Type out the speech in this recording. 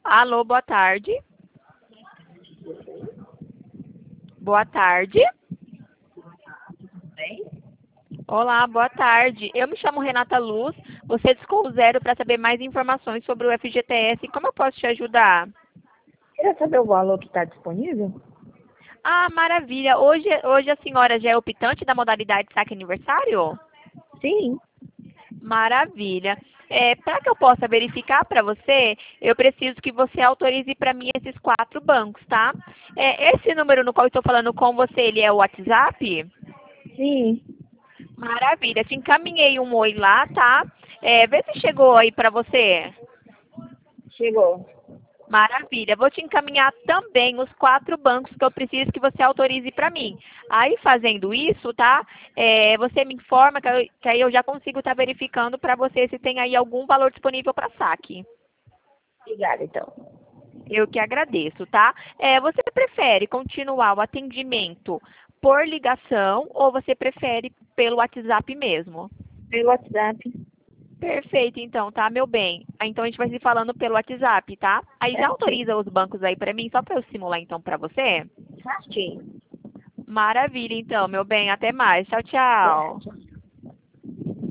Alô, boa tarde. Boa tarde. Bem? Olá, boa tarde. Eu me chamo Renata Luz. Você discou o zero para saber mais informações sobre o FGTS. Como eu posso te ajudar? Queria saber o valor que está disponível? Ah, maravilha. Hoje a senhora já é optante da modalidade saque aniversário? Sim. Maravilha. Para que eu possa verificar para você, eu preciso que você autorize para mim esses 4 bancos, tá? Esse número no qual eu estou falando com você, ele é o WhatsApp? Sim. Maravilha. Te encaminhei um oi lá, tá? Vê se chegou aí para você. Chegou. Maravilha. Vou te encaminhar também os 4 bancos que eu preciso que você autorize para mim. Aí, fazendo isso, tá? Você me informa que aí eu já consigo estar verificando para você se tem aí algum valor disponível para saque. Obrigada, então. Eu que agradeço, tá? Você prefere continuar o atendimento por ligação ou você prefere pelo WhatsApp mesmo? Pelo WhatsApp. Perfeito, então, tá, meu bem? Então a gente vai se falando pelo WhatsApp, tá? Aí já Certinho. autoriza os bancos aí pra mim, só pra eu simular então pra você? Certinho. Maravilha, então, meu bem. Até mais. Tchau, tchau. Certo.